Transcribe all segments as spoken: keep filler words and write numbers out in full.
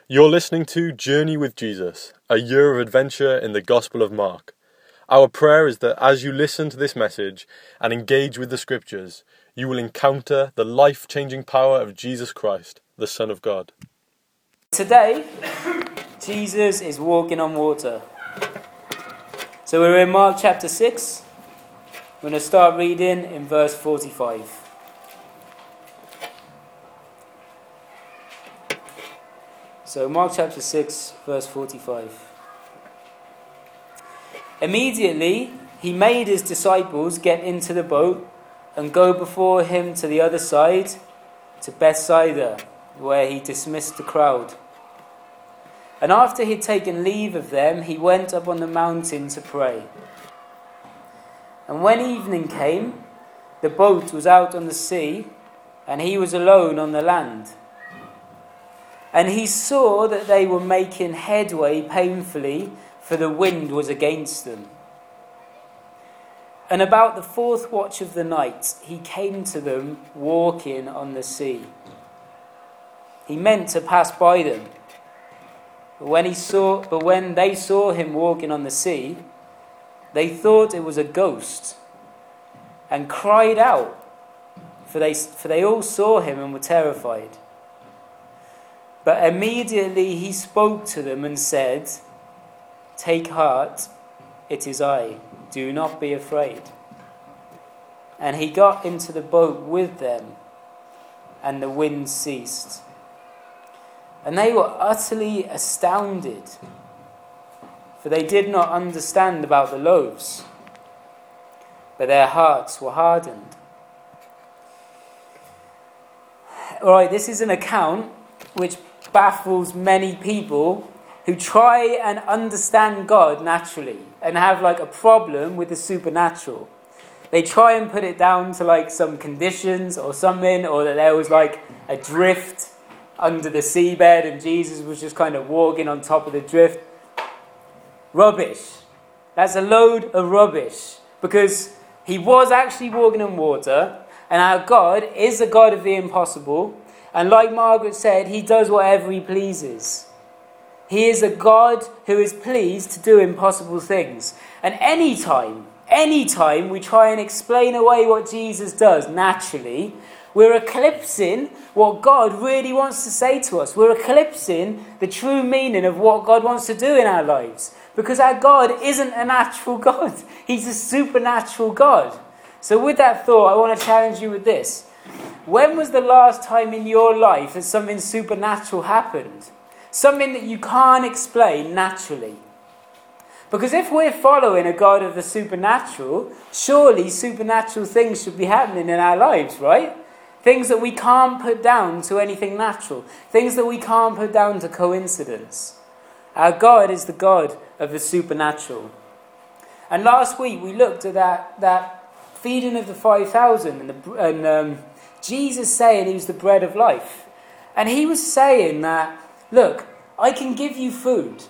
You're listening to Journey with Jesus, a year of adventure in the Gospel of Mark. Our prayer is that as you listen to this message and engage with the Scriptures, you will encounter the life-changing power of Jesus Christ, the Son of God. Today, Jesus is walking on water. So we're in Mark chapter six. We're going to start reading in verse forty-five. So Mark chapter six, verse forty-five. Immediately, he made his disciples get into the boat and go before him to the other side, to Bethsaida, where he dismissed the crowd. And after he had taken leave of them, he went up on the mountain to pray. And when evening came, the boat was out on the sea, and he was alone on the land. And he saw that they were making headway painfully, for the wind was against them. And about the fourth watch of the night, he came to them walking on the sea. He meant to pass by them. But when he saw, but when they saw him walking on the sea, they thought it was a ghost, and cried out, for they for they all saw him and were terrified. But immediately he spoke to them and said, "Take heart, it is I. Do not be afraid." And he got into the boat with them, and the wind ceased. And they were utterly astounded, for they did not understand about the loaves, but their hearts were hardened. All right, this is an account which baffles many people who try and understand God naturally and have like a problem with the supernatural. They try and put it down to like some conditions or something, or that there was like a drift under the seabed and Jesus was just kind of walking on top of the drift. Rubbish. That's a load of rubbish, because he was actually walking on water, and our God is a God of the impossible. And like Margaret said, he does whatever he pleases. He is a God who is pleased to do impossible things. And any time, any time we try and explain away what Jesus does naturally, we're eclipsing what God really wants to say to us. We're eclipsing the true meaning of what God wants to do in our lives. Because our God isn't a natural God. He's a supernatural God. So with that thought, I want to challenge you with this. When was the last time in your life that something supernatural happened? Something that you can't explain naturally. Because if we're following a God of the supernatural, surely supernatural things should be happening in our lives, right? Things that we can't put down to anything natural. Things that we can't put down to coincidence. Our God is the God of the supernatural. And last week we looked at that, that feeding of the five thousand and, the, and um, Jesus saying he was the bread of life. And he was saying that, look, I can give you food,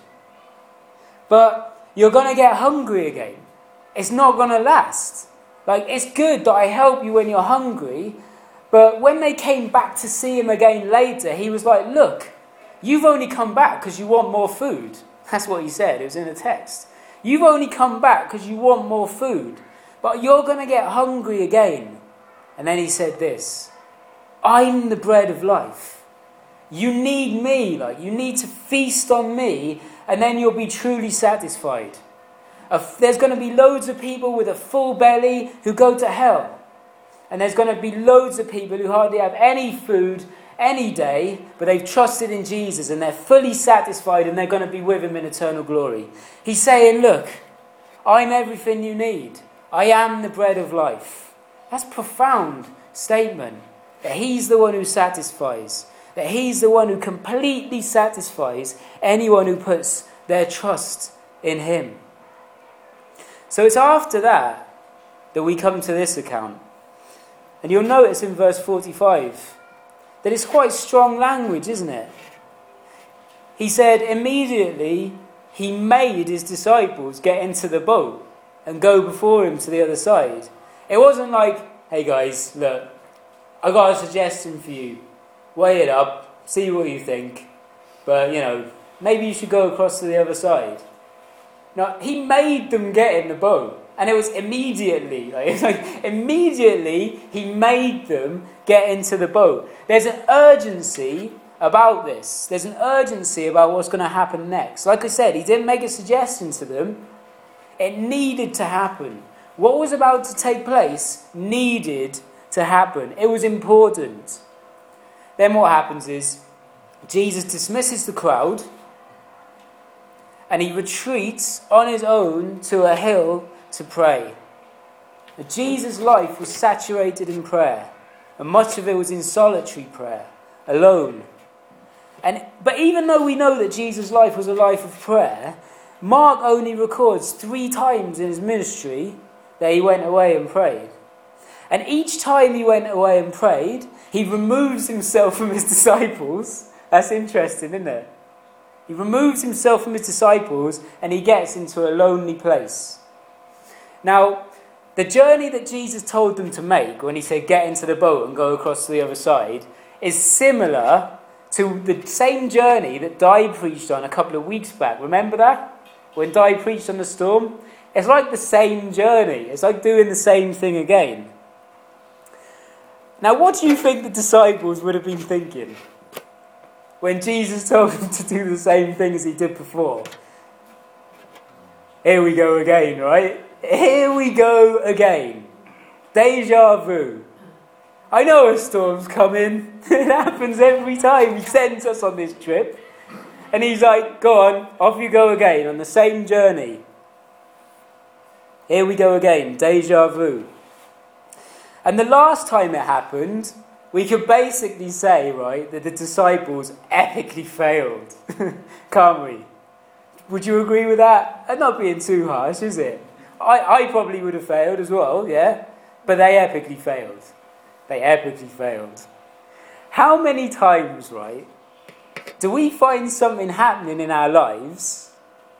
but you're going to get hungry again. It's not going to last. Like, it's good that I help you when you're hungry, but when they came back to see him again later, he was like, look, you've only come back because you want more food. That's what he said. It was in the text. You've only come back because you want more food, but you're going to get hungry again. And then he said this, I'm the bread of life. You need me, like you need to feast on me, and then you'll be truly satisfied. There's going to be loads of people with a full belly who go to hell. And there's going to be loads of people who hardly have any food any day, but they've trusted in Jesus and they're fully satisfied and they're going to be with him in eternal glory. He's saying, look, I'm everything you need. I am the bread of life. That's a profound statement. That he's the one who satisfies. That he's the one who completely satisfies anyone who puts their trust in him. So it's after that that we come to this account. And you'll notice in verse forty-five that it's quite strong language, isn't it? He said, immediately he made his disciples get into the boat and go before him to the other side. It wasn't like, hey guys, look, I got a suggestion for you. Weigh it up, see what you think. but, you know, maybe you should go across to the other side. Now, he made them get in the boat. And it was immediately, like, it's like immediately he made them get into the boat. There's an urgency about this. There's an urgency about what's going to happen next. Like I said, he didn't make a suggestion to them. It needed to happen. What was about to take place needed to happen. It was important. Then what happens is Jesus dismisses the crowd and he retreats on his own to a hill to pray. Jesus' life was saturated in prayer, and much of it was in solitary prayer, alone. And but even though we know that Jesus' life was a life of prayer, Mark only records three times in his ministry that he went away and prayed. And each time he went away and prayed, he removes himself from his disciples. That's interesting, isn't it? He removes himself from his disciples and he gets into a lonely place. Now, the journey that Jesus told them to make when he said get into the boat and go across to the other side is similar to the same journey that Di preached on a couple of weeks back. Remember that? When Di preached on the storm? It's like the same journey. It's like doing the same thing again. Now, what do you think the disciples would have been thinking when Jesus told them to do the same thing as he did before? Here we go again, right? Here we go again. Deja vu. I know a storm's coming. It happens every time he sends us on this trip. And he's like, go on, off you go again on the same journey. Here we go again. Deja vu. And the last time it happened, we could basically say, right, that the disciples epically failed. Can't we? Would you agree with that? I'm not being too harsh, is it? I, I probably would have failed as well, yeah? But they epically failed. They epically failed. How many times, right, do we find something happening in our lives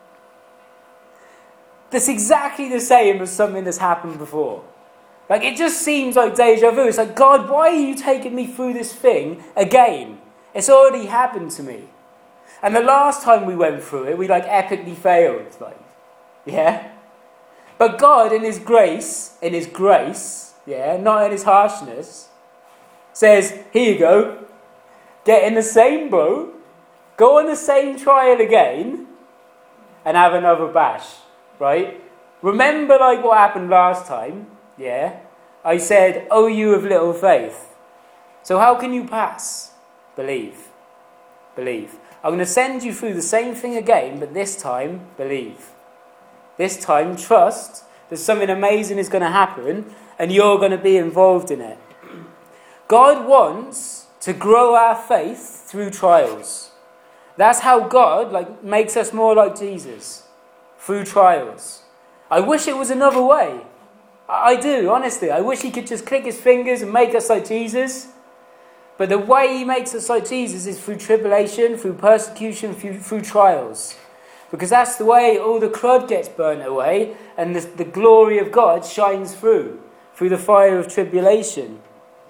that's exactly the same as something that's happened before? Like, it just seems like deja vu. It's like, God, why are you taking me through this thing again? It's already happened to me. And the last time we went through it, we, like, epically failed. Like, yeah? But God, in his grace, in his grace, yeah, not in his harshness, says, here you go, get in the same boat, go on the same trial again, and have another bash, right? Remember, like, what happened last time, yeah? I said, oh, you of little faith. So how can you pass? Believe. Believe. I'm going to send you through the same thing again, but this time, believe. This time, trust that something amazing is going to happen and you're going to be involved in it. God wants to grow our faith through trials. That's how God like makes us more like Jesus, through trials. I wish it was another way. I do, honestly. I wish he could just click his fingers and make us like Jesus. But the way he makes us like Jesus is through tribulation, through persecution, through, through trials. Because that's the way all the crud gets burnt away and the, the glory of God shines through, through the fire of tribulation.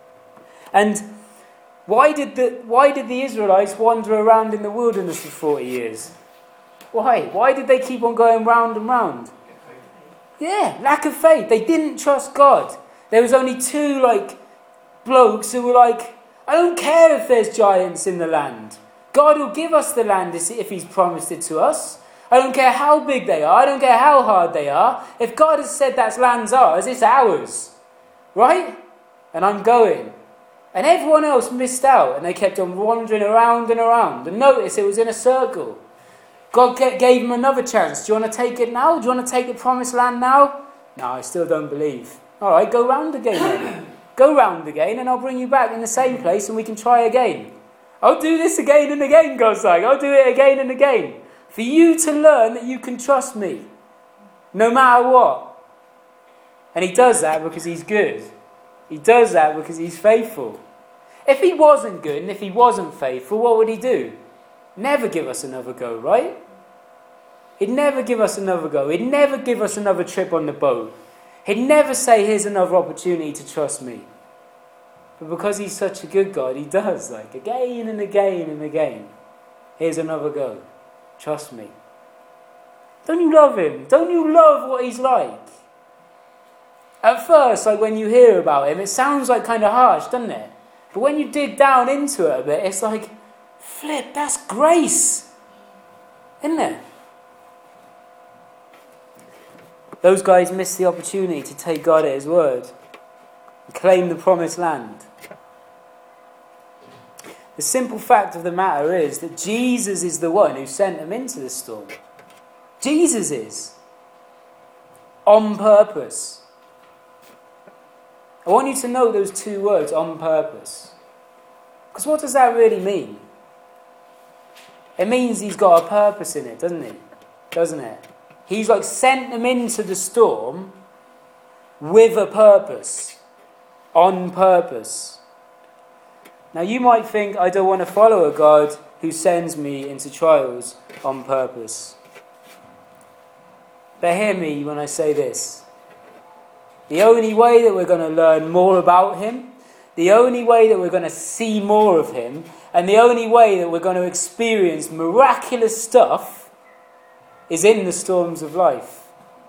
And why did the why did the Israelites wander around in the wilderness for forty years? Why? Why did they keep on going round and round? Yeah, lack of faith. They didn't trust God. There was only two like blokes who were like, I don't care if there's giants in the land. God will give us the land if he's promised it to us. I don't care how big they are. I don't care how hard they are. If God has said that land's ours, it's ours. Right? And I'm going. And everyone else missed out. And they kept on wandering around and around. And notice it was in a circle. God gave them another chance. Do you want to take it now? Do you want to take the promised land now? No, I still don't believe. All right, go round again then. Go round again and I'll bring you back in the same place and we can try again. I'll do this again and again, God's like. I'll do it again and again. For you to learn that you can trust me. No matter what. And he does that because he's good. He does that because he's faithful. If he wasn't good and if he wasn't faithful, what would he do? Never give us another go, right? He'd never give us another go. He'd never give us another trip on the boat. He'd never say, here's another opportunity to trust me. But because he's such a good God, he does, like, again and again and again. Here's another go. Trust me. Don't you love him? Don't you love what he's like? At first, like when you hear about him, it sounds like kind of harsh, doesn't it? But when you dig down into it a bit, it's like, flip, that's grace. Isn't it? Those guys missed the opportunity to take God at his word and claim the promised land. The simple fact of the matter is that Jesus is the one who sent them into the storm. Jesus is. On purpose. I want you to know those two words, on purpose. Because what does that really mean? It means he's got a purpose in it, doesn't he? Doesn't it? He's like sent them into the storm with a purpose. On purpose. Now you might think, I don't want to follow a God who sends me into trials on purpose. But hear me when I say this. The only way that we're going to learn more about him, the only way that we're going to see more of him, and the only way that we're going to experience miraculous stuff is in the storms of life.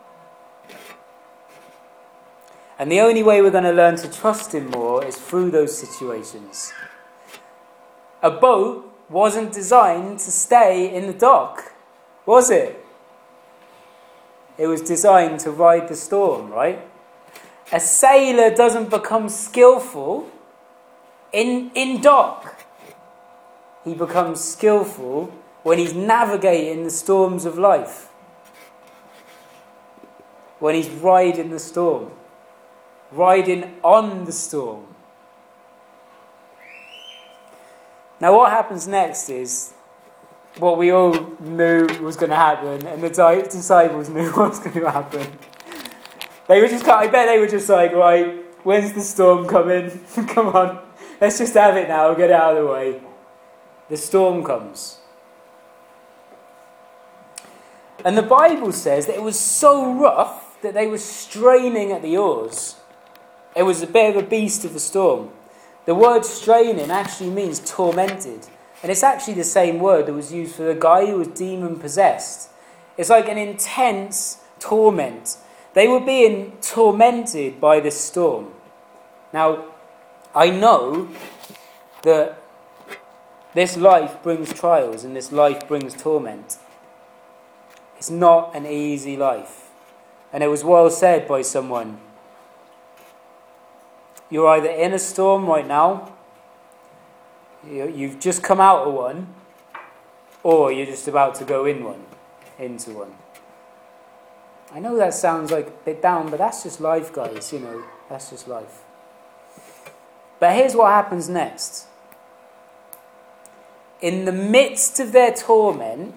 And the only way we're going to learn to trust him more is through those situations. A boat wasn't designed to stay in the dock, was it? It was designed to ride the storm, right? A sailor doesn't become skillful in, in dock. He becomes skillful when he's navigating the storms of life. When he's riding the storm. Riding on the storm. Now what happens next is what we all knew was going to happen, and the disciples knew what was going to happen. They were just, I bet they were just like, right, when's the storm coming? Come on, let's just have it now, get it out of the way. The storm comes. And the Bible says that it was so rough that they were straining at the oars. It was a bit of a beast of a storm. The word straining actually means tormented. And it's actually the same word that was used for the guy who was demon-possessed. It's like an intense torment. They were being tormented by this storm. Now, I know that this life brings trials and this life brings torment. It's not an easy life. And it was well said by someone. You're either in a storm right now, you've just come out of one, or you're just about to go in one, into one. I know that sounds like a bit down, but that's just life, guys, you know, that's just life. But here's what happens next. In the midst of their torment,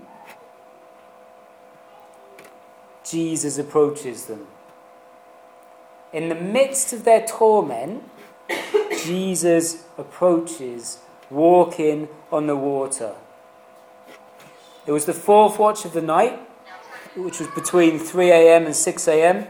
Jesus approaches them. In the midst of their torment, Jesus approaches, walking on the water. It was the fourth watch of the night, which was between three a.m. and six a.m.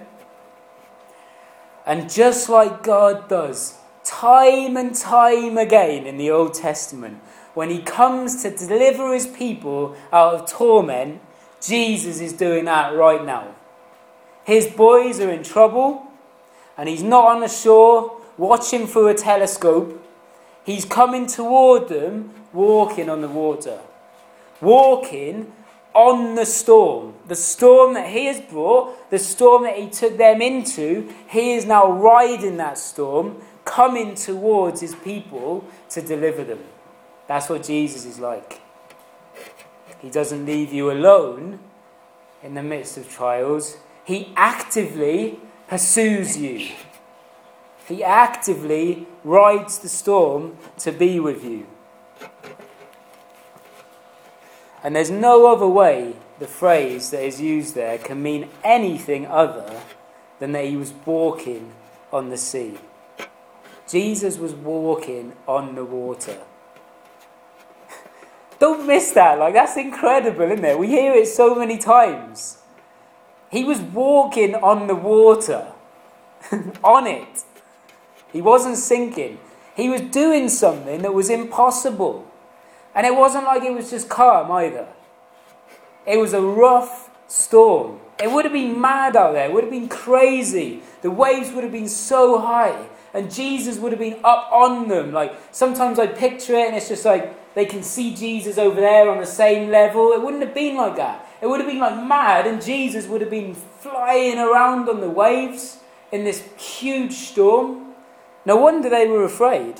And just like God does, time and time again in the Old Testament, when he comes to deliver his people out of torment, Jesus is doing that right now. His boys are in trouble, and he's not on the shore watching through a telescope. He's coming toward them, walking on the water. Walking on the storm. The storm that he has brought, the storm that he took them into, he is now riding that storm, coming towards his people to deliver them. That's what Jesus is like. He doesn't leave you alone in the midst of trials. He actively pursues you. He actively rides the storm to be with you. And there's no other way the phrase that is used there can mean anything other than that he was walking on the sea. Jesus was walking on the water. Don't miss that. Like, that's incredible, isn't it? We hear it so many times. He was walking on the water. On it. He wasn't sinking. He was doing something that was impossible. And it wasn't like it was just calm either. It was a rough storm. It would have been mad out there. It would have been crazy. The waves would have been so high. And Jesus would have been up on them. Like, sometimes I picture it and it's just like they can see Jesus over there on the same level. It wouldn't have been like that. It would have been like mad, and Jesus would have been flying around on the waves in this huge storm. No wonder they were afraid.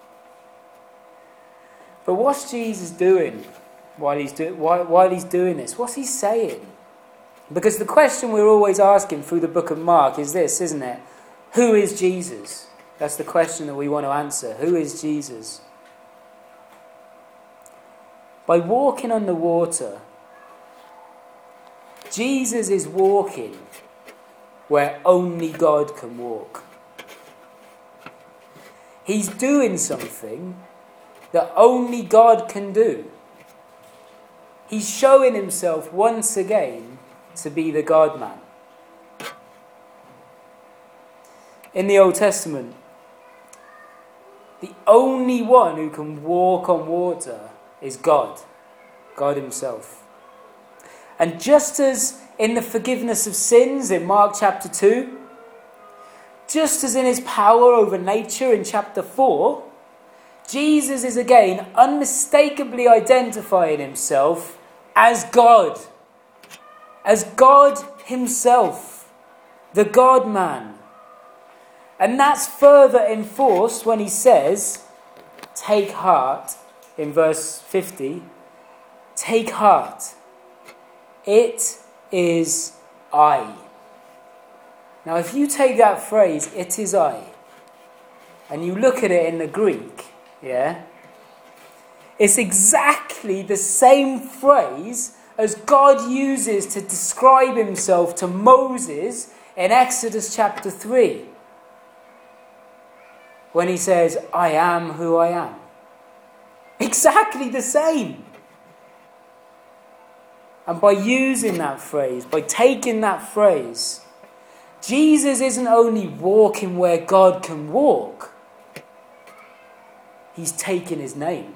But what's Jesus doing while he's, do- while, while he's doing this? What's he saying? Because the question we're always asking through the book of Mark is this, isn't it? Who is Jesus? That's the question that we want to answer. Who is Jesus? By walking on the water, Jesus is walking where only God can walk. He's doing something that only God can do. He's showing himself once again to be the God-man. In the Old Testament, the only one who can walk on water is God, God himself. And just as in the forgiveness of sins in Mark chapter two, just as in his power over nature in chapter four, Jesus is again unmistakably identifying himself as God. As God himself, the God-man. And that's further enforced when he says, take heart, in verse fifty, take heart, it is I. Now if you take that phrase, it is I, and you look at it in the Greek, yeah, it's exactly the same phrase as God uses to describe himself to Moses in Exodus chapter three. When he says, I am who I am. Exactly the same. And by using that phrase, by taking that phrase, Jesus isn't only walking where God can walk, he's taking his name.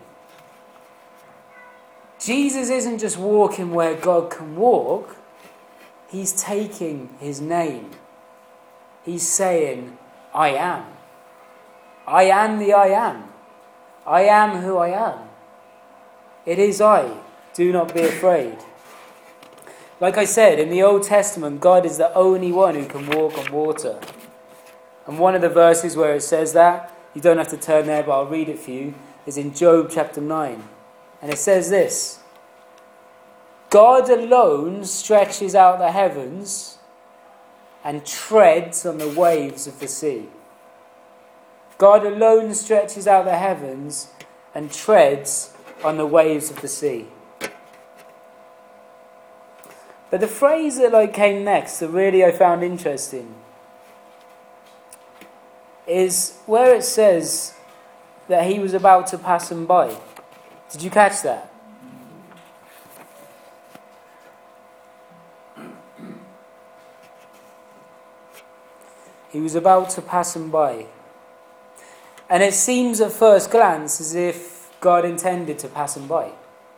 Jesus isn't just walking where God can walk, he's taking his name. He's saying, I am. I am the I am. I am who I am. It is I. Do not be afraid. Like I said, in the Old Testament, God is the only one who can walk on water. And one of the verses where it says that, you don't have to turn there, but I'll read it for you, is in Job chapter nine. And it says this, God alone stretches out the heavens and treads on the waves of the sea. God alone stretches out the heavens and treads on the waves of the sea. But the phrase that like came next, that really I found interesting, is where it says that he was about to pass them by. Did you catch that? He was about to pass them by. And it seems at first glance as if God intended to pass them by.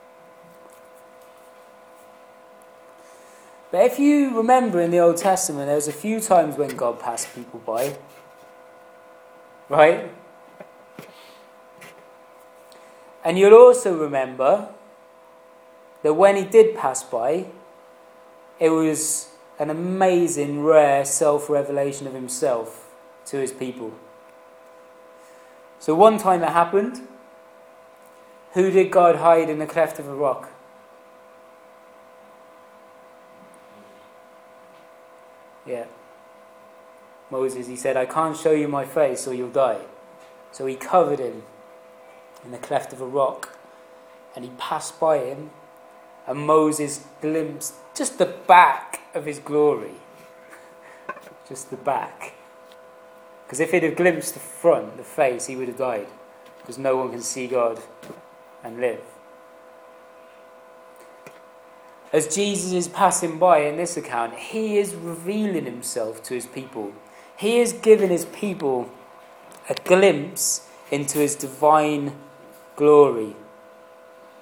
But if you remember in the Old Testament, there was a few times when God passed people by. Right? And you'll also remember that when he did pass by, it was an amazing, rare self-revelation of himself to his people. So one time it happened. Who did God hide in the cleft of a rock? Yeah. Moses, he said, I can't show you my face or you'll die. So he covered him in the cleft of a rock. And he passed by him. And Moses glimpsed just the back of his glory. Just the back. Because if he'd have glimpsed the front, the face, he would have died. Because no one can see God and live. As Jesus is passing by in this account, he is revealing himself to his people. He is giving his people a glimpse into his divine glory.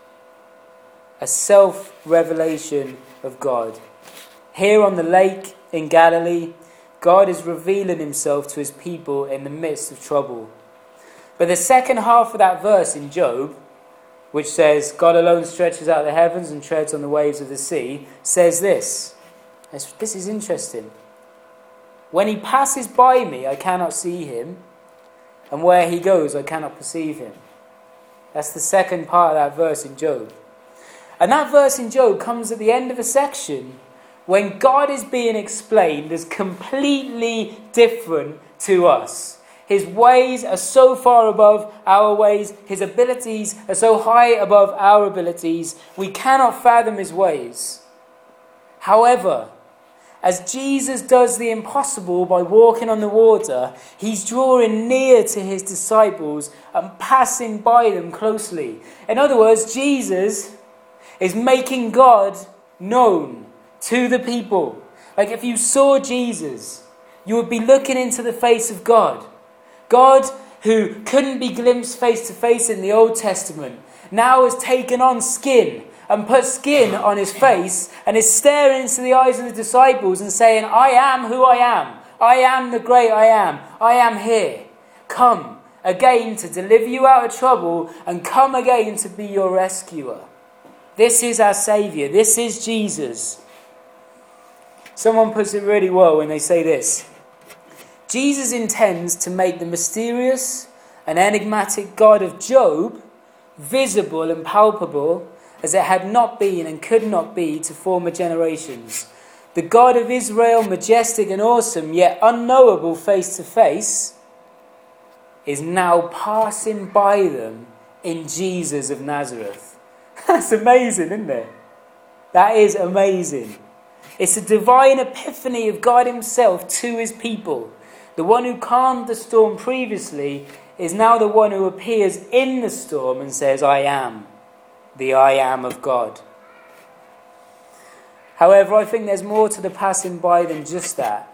a self-revelation of God. Here on the lake in Galilee, God is revealing himself to his people in the midst of trouble. But the second half of that verse in Job, which says, God alone stretches out the heavens and treads on the waves of the sea, says this. This is interesting. When he passes by me, I cannot see him, and where he goes, I cannot perceive him. That's the second part of that verse in Job. And that verse in Job comes at the end of a section when God is being explained as completely different to us. His ways are so far above our ways. His abilities are so high above our abilities. We cannot fathom his ways. However, as Jesus does the impossible by walking on the water, he's drawing near to his disciples and passing by them closely. In other words, Jesus is making God known to the people. Like if you saw Jesus, you would be looking into the face of God. God, who couldn't be glimpsed face to face in the Old Testament, now has taken on skin and put skin on his face and is staring into the eyes of the disciples and saying, I am who I am. I am the great I am. I am here. Come again to deliver you out of trouble and come again to be your rescuer. This is our Saviour. This is Jesus. Someone puts it really well when they say this. Jesus intends to make the mysterious and enigmatic God of Job visible and palpable as it had not been and could not be to former generations. The God of Israel, majestic and awesome, yet unknowable face to face, is now passing by them in Jesus of Nazareth. That's amazing, isn't it? That is amazing. It's a divine epiphany of God himself to his people. The one who calmed the storm previously is now the one who appears in the storm and says, I am the I am of God. However, I think there's more to the passing by than just that.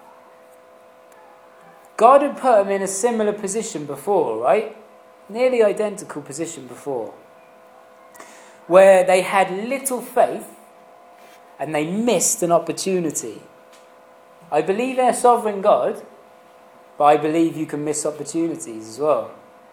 God had put him in a similar position before, right? Nearly identical position before. Where they had little faith and they missed an opportunity. I believe in a sovereign God, but I believe you can miss opportunities as well.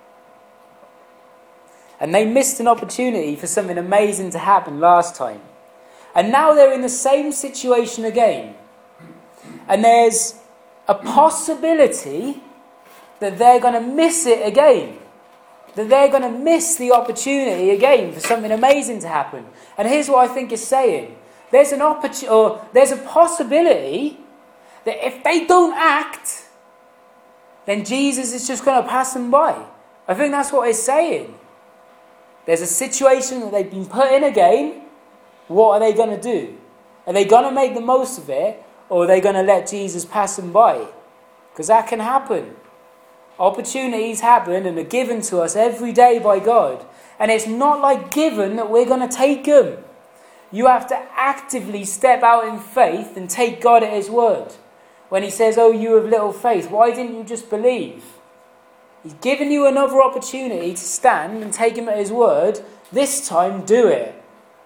And they missed an opportunity for something amazing to happen last time. And now they're in the same situation again. And there's a possibility that they're going to miss it again. That they're going to miss the opportunity again for something amazing to happen. And here's what I think it's saying. There's an opportunity, or there's a possibility that if they don't act, then Jesus is just going to pass them by. I think that's what it's saying. There's a situation that they've been put in again. What are they going to do? Are they going to make the most of it, or are they going to let Jesus pass them by? Because that can happen. Opportunities happen and are given to us every day by God. And it's not like given that we're going to take them. You have to actively step out in faith and take God at his word. When he says, oh, you have little faith, why didn't you just believe? He's given you another opportunity to stand and take him at his word. This time, do it.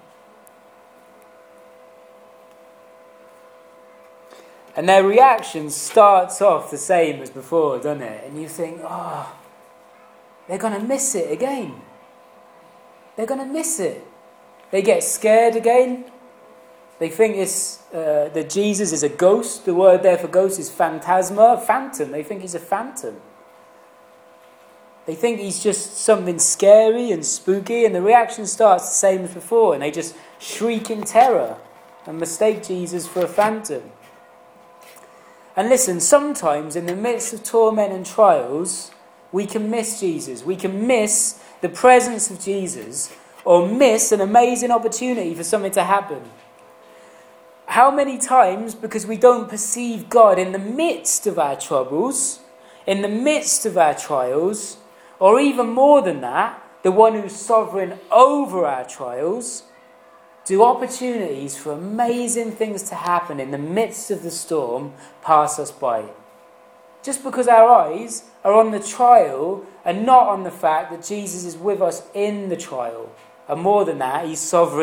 And their reaction starts off the same as before, doesn't it? And you think, oh, they're going to miss it again. They're going to miss it. They get scared again. They think it's, uh, that Jesus is a ghost. The word there for ghost is phantasma, phantom. They think he's a phantom. They think he's just something scary and spooky, and the reaction starts the same as before, and they just shriek in terror and mistake Jesus for a phantom. And listen, sometimes in the midst of torment and trials, we can miss Jesus. We can miss the presence of Jesus, or miss an amazing opportunity for something to happen. How many times, because we don't perceive God in the midst of our troubles, in the midst of our trials, or even more than that, the one who's sovereign over our trials, do opportunities for amazing things to happen in the midst of the storm pass us by? Just because our eyes are on the trial and not on the fact that Jesus is with us in the trial. And more than that, he's sovereign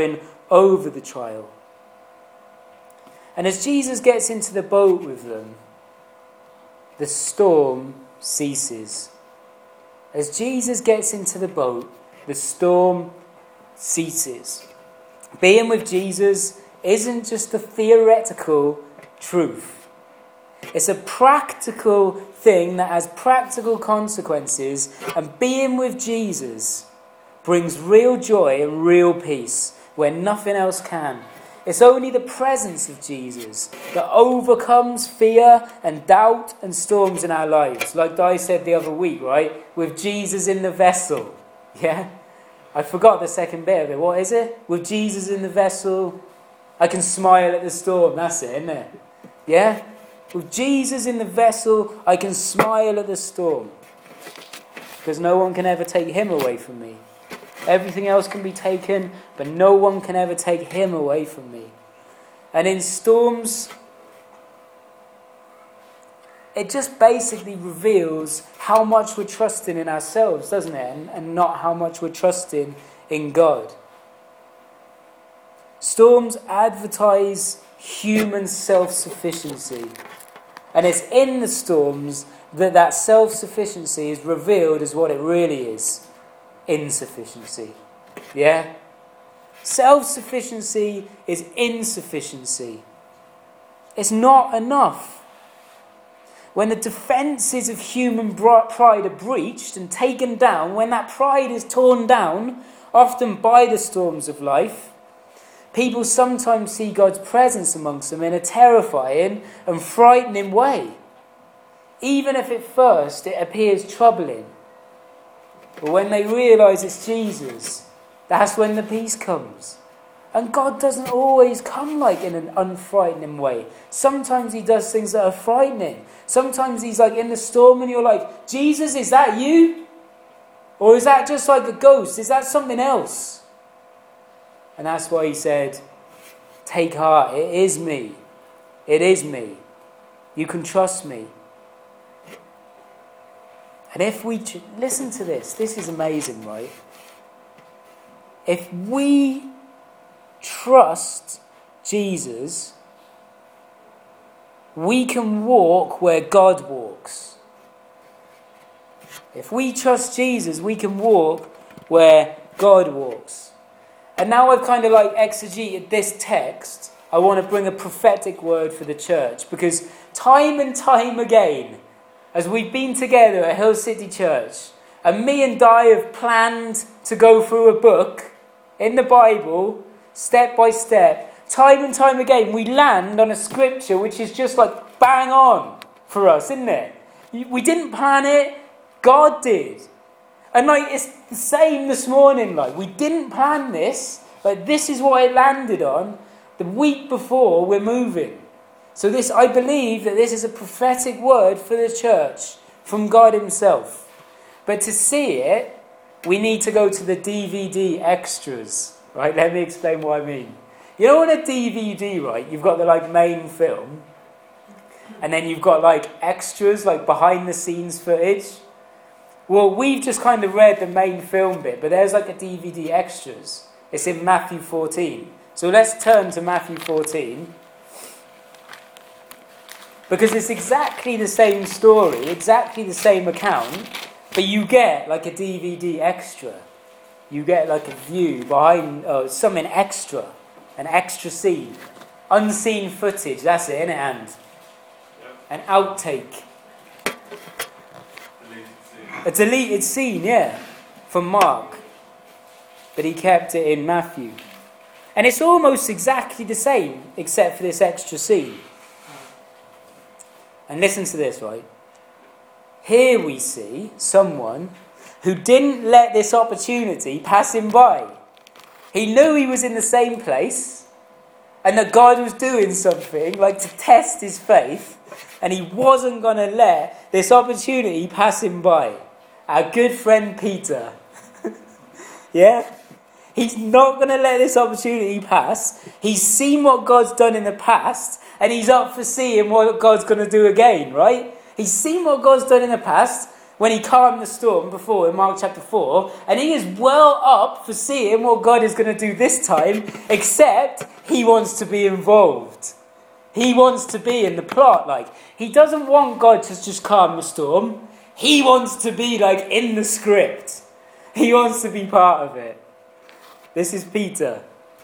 over the trial. And as Jesus gets into the boat with them, the storm ceases. As Jesus gets into the boat, the storm ceases. Being with Jesus isn't just a theoretical truth. It's a practical thing that has practical consequences, and being with Jesus brings real joy and real peace where nothing else can. It's only the presence of Jesus that overcomes fear and doubt and storms in our lives. Like Di said the other week, right? With Jesus in the vessel. Yeah? I forgot the second bit of it. What is it? With Jesus in the vessel, I can smile at the storm. That's it, isn't it? Yeah? With Jesus in the vessel, I can smile at the storm. Because no one can ever take him away from me. Everything else can be taken, but no one can ever take him away from me. And in storms, it just basically reveals how much we're trusting in ourselves, doesn't it? And, and not how much we're trusting in God. Storms advertise human self-sufficiency. And it's in the storms that that self-sufficiency is revealed as what it really is. Insufficiency. Yeah? Self-sufficiency is insufficiency. It's not enough. When the defences of human pride are breached and taken down, when that pride is torn down, often by the storms of life, people sometimes see God's presence amongst them in a terrifying and frightening way. Even if at first it appears troubling. But when they realise it's Jesus, that's when the peace comes. And God doesn't always come like in an unfrightening way. Sometimes he does things that are frightening. Sometimes he's like in the storm and you're like, Jesus, is that you? Or is that just like a ghost? Is that something else? And that's why he said, take heart, it is me. It is me. You can trust me. And if we, ch- listen to this, this is amazing, right? If we trust Jesus, we can walk where God walks. If we trust Jesus, we can walk where God walks. And now I've kind of like exegeted this text, I want to bring a prophetic word for the church, because time and time again, as we've been together at Hill City Church, and me and Di have planned to go through a book in the Bible, step by step, time and time again, we land on a scripture which is just like bang on for us, isn't it? We didn't plan it, God did. And like it's the same this morning, like we didn't plan this, but this is what it landed on the week before we're moving. So this, I believe that this is a prophetic word for the church from God himself. But to see it, we need to go to the D V D extras, right? Let me explain what I mean. You know on a D V D, right, you've got the like main film, and then you've got like extras, like behind the scenes footage. Well, we've just kind of read the main film bit, but there's like a D V D extras. It's in Matthew fourteen. So let's turn to Matthew fourteen. Because it's exactly the same story, exactly the same account, but you get like a D V D extra. You get like a view behind, oh, something extra, an extra scene. Unseen footage, that's it, innit, and an outtake. A deleted scene, yeah, from Mark. But he kept it in Matthew. And it's almost exactly the same, except for this extra scene. And listen to this, right? Here we see someone who didn't let this opportunity pass him by. He knew he was in the same place and that God was doing something like to test his faith, and he wasn't going to let this opportunity pass him by. Our good friend Peter. Yeah? He's not going to let this opportunity pass. He's seen what God's done in the past, and he's up for seeing what God's going to do again, right? He's seen what God's done in the past. when he calmed the storm before in Mark chapter four, and he is well up for seeing what God is going to do this time, except he wants to be involved. He wants to be in the plot. Like, he doesn't want God to just calm the storm. He wants to be like in the script. He wants to be part of it. This is Peter.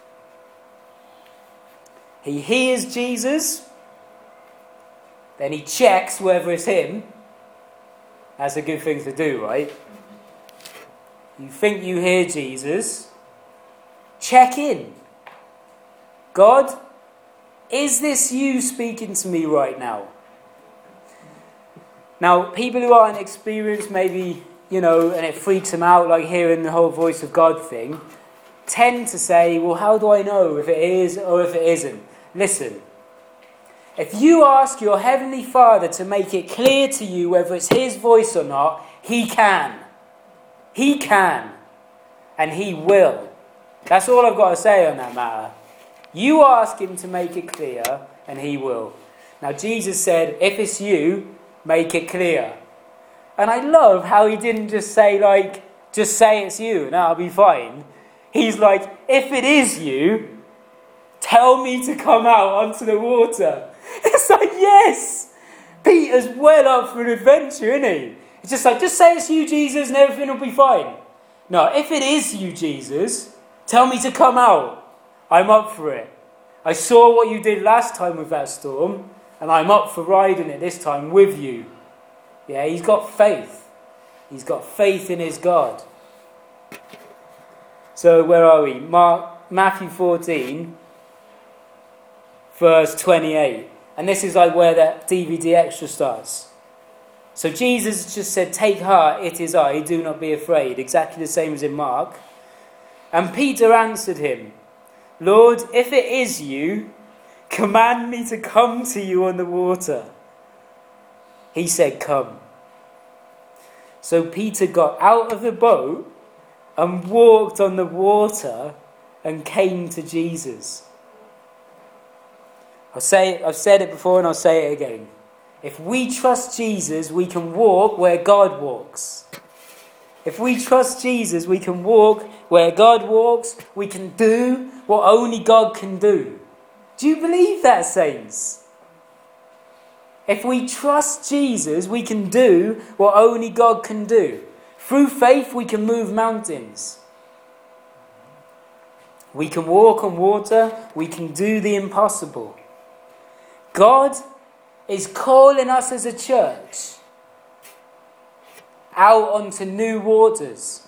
He hears Jesus, then he checks whether it's him. That's a good thing to do, right? You think you hear Jesus, check in. God, is this you speaking to me right now? Now, people who aren't experienced, maybe, you know, and it freaks them out, like hearing the whole voice of God thing, tend to say, well, how do I know if it is or if it isn't? Listen, if you ask your Heavenly Father to make it clear to you whether it's his voice or not, he can. He can. And he will. That's all I've got to say on that matter. You ask him to make it clear, and he will. Now, Jesus said, if it's you, make it clear. And I love how he didn't just say, like, just say it's you, and that'll be fine. He's like, if it is you, tell me to come out onto the water. It's like, yes! Peter's well up for an adventure, isn't he? It's just like, just say it's you, Jesus, and everything will be fine. No, if it is you, Jesus, tell me to come out. I'm up for it. I saw what you did last time with that storm, and I'm up for riding it this time with you. Yeah, he's got faith. He's got faith in his God. So where are we? Mark, Matthew fourteen, verse twenty-eight. And this is like where that D V D extra starts. So Jesus just said, take heart, it is I, do not be afraid. Exactly the same as in Mark. And Peter answered him, Lord, if it is you, command me to come to you on the water. He said, come. So Peter got out of the boat and walked on the water and came to Jesus. I'll say it, I've said it before and I'll say it again. If we trust Jesus, we can walk where God walks. If we trust Jesus, we can walk where God walks. We can do what only God can do. Do you believe that, saints? If we trust Jesus, we can do what only God can do. Through faith, we can move mountains. We can walk on water. We can do the impossible. God is calling us as a church out onto new waters.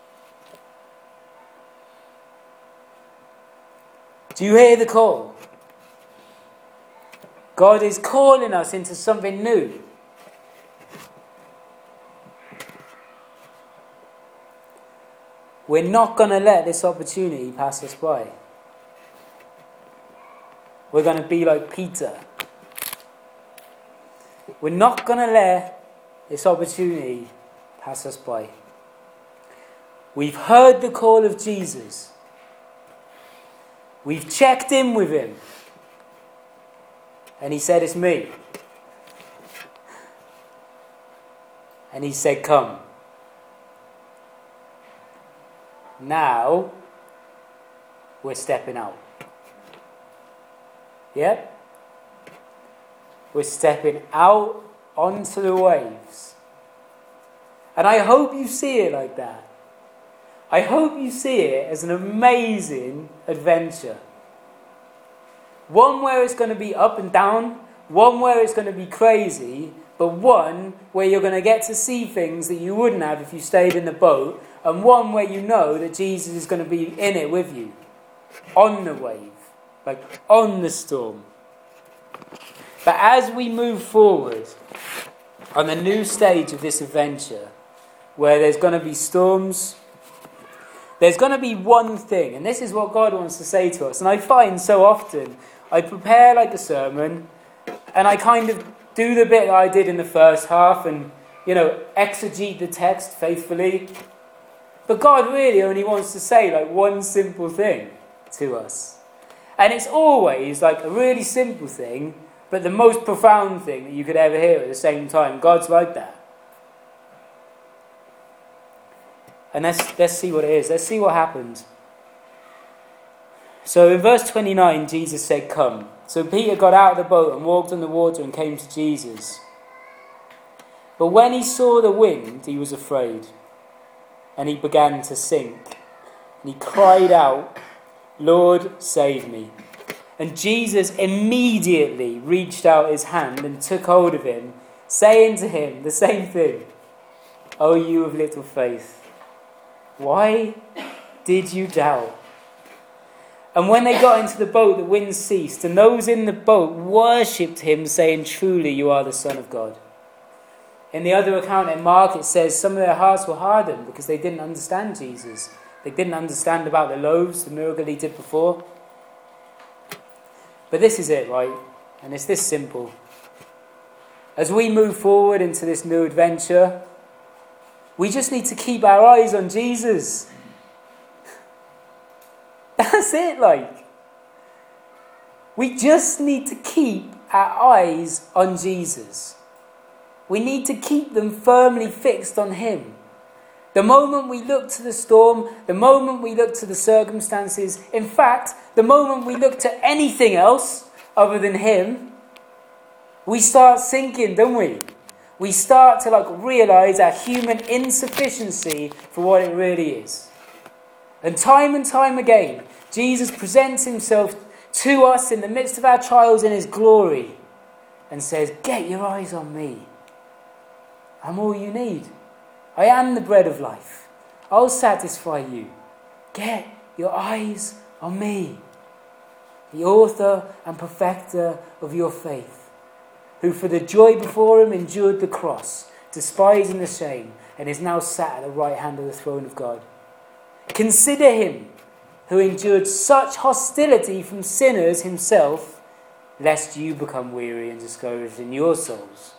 Do you hear the call? God is calling us into something new. We're not going to let this opportunity pass us by. We're going to be like Peter. We're not going to let this opportunity pass us by. We've heard the call of Jesus. We've checked in with him. And he said, it's me. And he said, come. Now, we're stepping out. Yep. We're stepping out onto the waves. And I hope you see it like that. I hope you see it as an amazing adventure. One where it's going to be up and down, one where it's going to be crazy, but one where you're going to get to see things that you wouldn't have if you stayed in the boat, and one where you know that Jesus is going to be in it with you, on the wave, like on the storm. But as we move forward on the new stage of this adventure, where there's going to be storms, there's going to be one thing, and this is what God wants to say to us. And I find so often, I prepare like a sermon, and I kind of do the bit that I did in the first half, and, you know, exegete the text faithfully. But God really only wants to say like one simple thing to us. And it's always like a really simple thing, but the most profound thing that you could ever hear at the same time. God's like that. And let's, let's see what it is. Let's see what happened. So in verse twenty-nine, Jesus said, "Come." So Peter got out of the boat and walked on the water and came to Jesus. But when he saw the wind, he was afraid, and he began to sink. And he cried out, "Lord, save me." And Jesus immediately reached out his hand and took hold of him, saying to him the same thing. "O you of little faith, why did you doubt?" And when they got into the boat, the wind ceased, and those in the boat worshipped him, saying, "Truly you are the Son of God." In the other account in Mark, it says some of their hearts were hardened because they didn't understand Jesus. They didn't understand about the loaves, the miracle he did before. But this is it, right? And it's this simple. As we move forward into this new adventure, we just need to keep our eyes on Jesus. That's it, like. We just need to keep our eyes on Jesus. We need to keep them firmly fixed on him. The moment we look to the storm, the moment we look to the circumstances, in fact, the moment we look to anything else other than him, we start sinking, don't we? We start to like realise our human insufficiency for what it really is. And time and time again, Jesus presents himself to us in the midst of our trials in his glory and says, "Get your eyes on me. I'm all you need. I am the bread of life. I'll satisfy you. Get your eyes on me, the author and perfecter of your faith, who for the joy before him endured the cross, despising the shame, and is now sat at the right hand of the throne of God. Consider him who endured such hostility from sinners himself, lest you become weary and discouraged in your souls."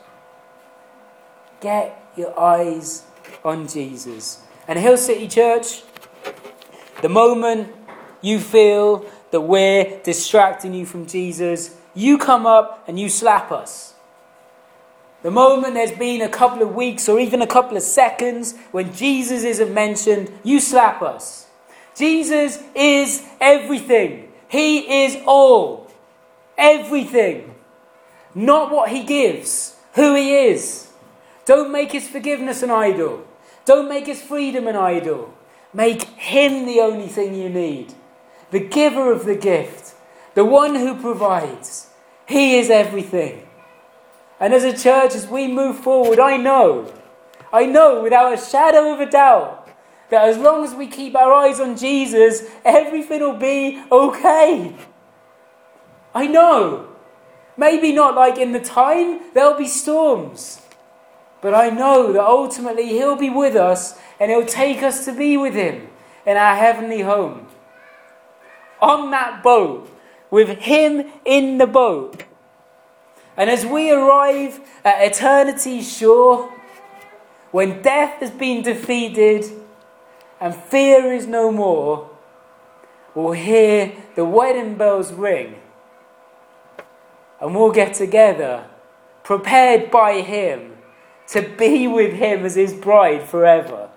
Get your eyes on Jesus. And Hill City Church, the moment you feel that we're distracting you from Jesus, you come up and you slap us. The moment there's been a couple of weeks or even a couple of seconds when Jesus isn't mentioned, you slap us. Jesus is everything. He is all. Everything. Not what he gives, who he is. Don't make his forgiveness an idol. Don't make his freedom an idol. Make him the only thing you need. The giver of the gift. The one who provides. He is everything. And as a church, as we move forward, I know, I know without a shadow of a doubt, that as long as we keep our eyes on Jesus, everything will be okay. I know. Maybe not like in the time, there'll be storms. But I know that ultimately he'll be with us and he'll take us to be with him in our heavenly home. On that boat, with him in the boat. And as we arrive at eternity's shore, when death has been defeated and fear is no more, we'll hear the wedding bells ring. And we'll get together, prepared by him, to be with him as his bride forever.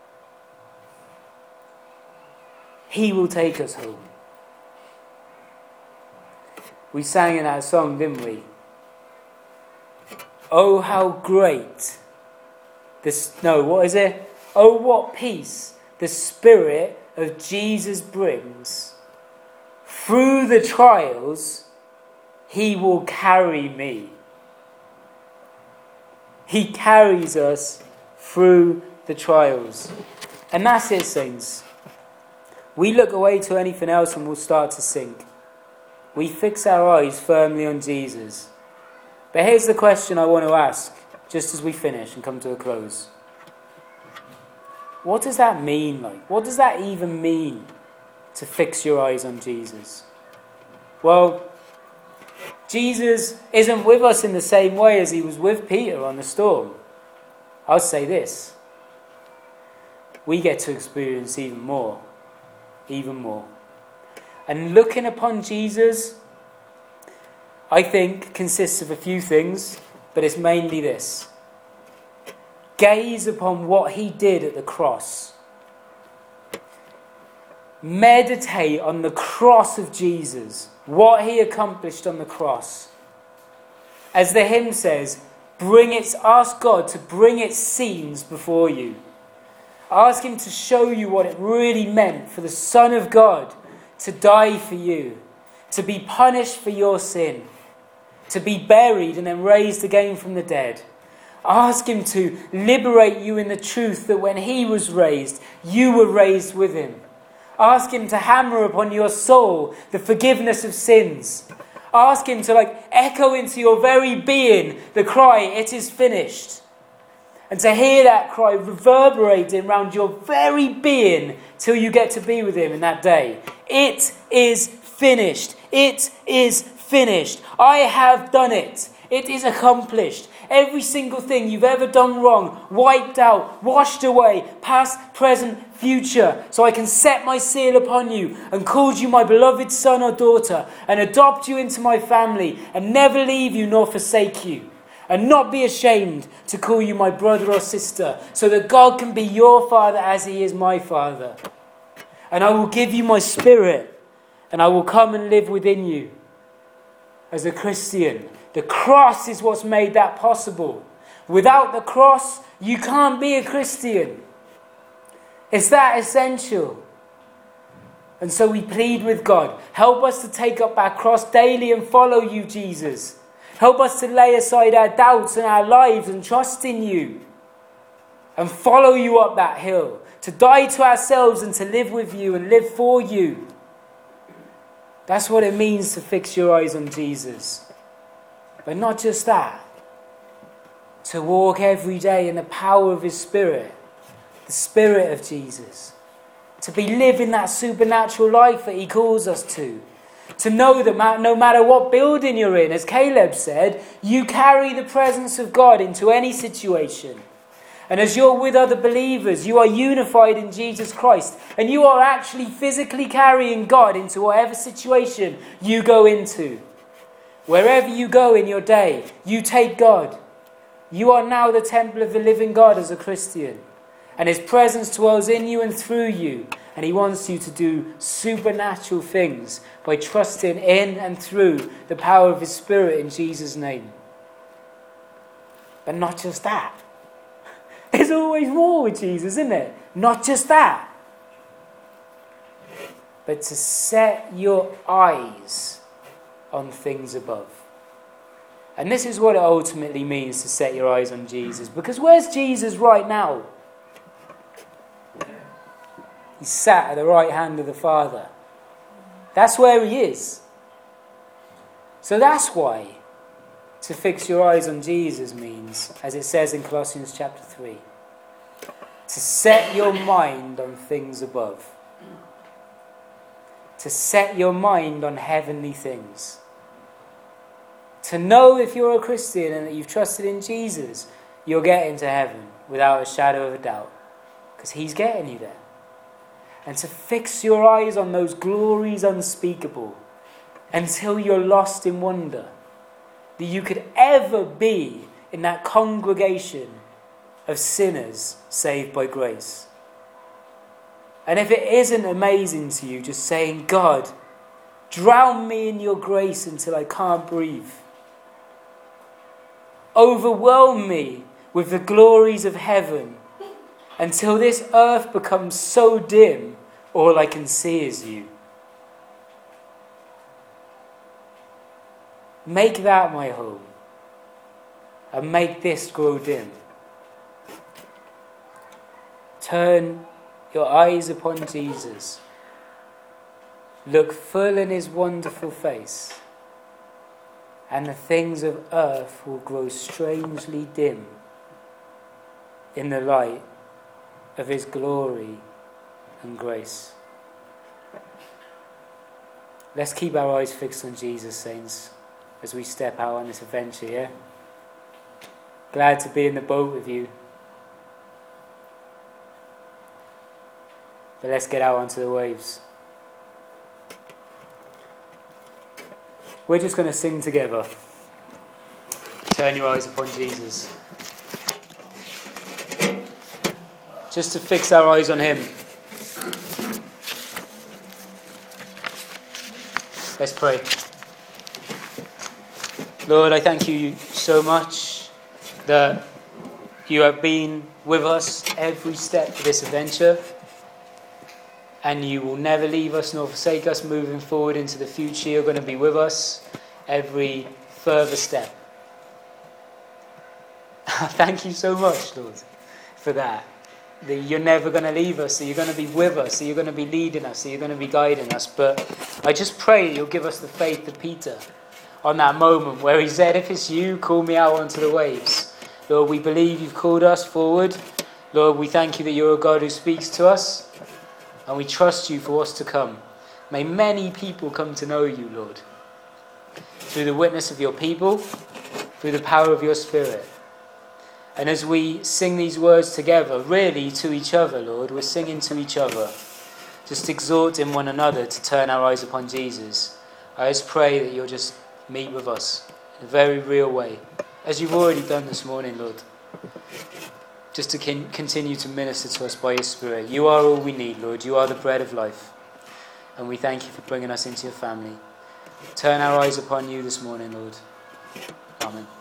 He will take us home. We sang in that song, didn't we? Oh, how great this, no, what is it? Oh, what peace the Spirit of Jesus brings. Through the trials, he will carry me. He carries us through the trials. And that's it, saints. We look away to anything else and we'll start to sink. We fix our eyes firmly on Jesus. But here's the question I want to ask, just as we finish and come to a close. What does that mean? Like, what does that even mean, to fix your eyes on Jesus? Well, Jesus isn't with us in the same way as he was with Peter on the storm. I'll say this. We get to experience even more. Even more. And looking upon Jesus, I think, consists of a few things, but it's mainly this. Gaze upon what he did at the cross. meditate on the cross of Jesus, what he accomplished on the cross. As the hymn says, bring its, ask God to bring its scenes before you. Ask him to show you what it really meant for the Son of God to die for you, to be punished for your sin, to be buried and then raised again from the dead. Ask him to liberate you in the truth that when he was raised, you were raised with him. Ask him to hammer upon your soul the forgiveness of sins. Ask him to like echo into your very being the cry, it is finished. And to hear that cry reverberating around your very being till you get to be with him in that day. It is finished. It is finished. I have done it. It is accomplished. Every single thing you've ever done wrong, wiped out, washed away, past, present, future. So I can set my seal upon you and call you my beloved son or daughter and adopt you into my family and never leave you nor forsake you. And not be ashamed to call you my brother or sister, so that God can be your father as he is my father. And I will give you my spirit, and I will come and live within you. As a Christian, the cross is what's made that possible. Without the cross, you can't be a Christian. It's that essential. And so we plead with God, help us to take up our cross daily and follow you, Jesus. Help us to lay aside our doubts and our lives and trust in you. And follow you up that hill. To die to ourselves and to live with you and live for you. That's what it means to fix your eyes on Jesus. But not just that. To walk every day in the power of his Spirit. The Spirit of Jesus. To be living that supernatural life that he calls us to. To know that no matter what building you're in, as Caleb said, you carry the presence of God into any situation. And as you're with other believers, you are unified in Jesus Christ. And you are actually physically carrying God into whatever situation you go into. Wherever you go in your day, you take God. You are now the temple of the living God as a Christian. And his presence dwells in you and through you. And he wants you to do supernatural things by trusting in and through the power of his Spirit in Jesus' name. But not just that. There's always more with Jesus, isn't there? Not just that. But to set your eyes on things above. And this is what it ultimately means to set your eyes on Jesus. Because where's Jesus right now? He's sat at the right hand of the Father. That's where he is. So that's why to fix your eyes on Jesus means, as it says in Colossians chapter three, to set your mind on things above. To set your mind on heavenly things. To know if you're a Christian and that you've trusted in Jesus, you'll get into heaven without a shadow of a doubt. Because he's getting you there. And to fix your eyes on those glories unspeakable until you're lost in wonder that you could ever be in that congregation of sinners saved by grace. And if it isn't amazing to you, just saying, God, drown me in your grace until I can't breathe. Overwhelm me with the glories of heaven until this earth becomes so dim, all I can see is you. Make that my home. And make this grow dim. Turn your eyes upon Jesus. Look full in his wonderful face. And the things of earth will grow strangely dim in the light of his glory and grace. Let's keep our eyes fixed on Jesus, saints, as we step out on this adventure, yeah? Glad to be in the boat with you. But let's get out onto the waves. We're just going to sing together. Turn your eyes upon Jesus. Just to fix our eyes on him. Let's pray. Lord, I thank you so much that you have been with us every step of this adventure, and you will never leave us nor forsake us moving forward into the future. You're going to be with us every further step. Thank you so much, Lord, for that. That you're never going to leave us, that you're going to be with us, that you're going to be leading us, that you're going to be guiding us. But I just pray you'll give us the faith of Peter on that moment where he said, if it's you, call me out onto the waves. Lord, we believe you've called us forward. Lord, we thank you that you're a God who speaks to us, and we trust you for what's to come. May many people come to know you, Lord, through the witness of your people, through the power of your Spirit. And as we sing these words together, really to each other, Lord, we're singing to each other, just exhorting one another to turn our eyes upon Jesus. I just pray that you'll just meet with us in a very real way, as you've already done this morning, Lord, just to con- continue to minister to us by your Spirit. You are all we need, Lord. You are the bread of life. And we thank you for bringing us into your family. Turn our eyes upon you this morning, Lord. Amen.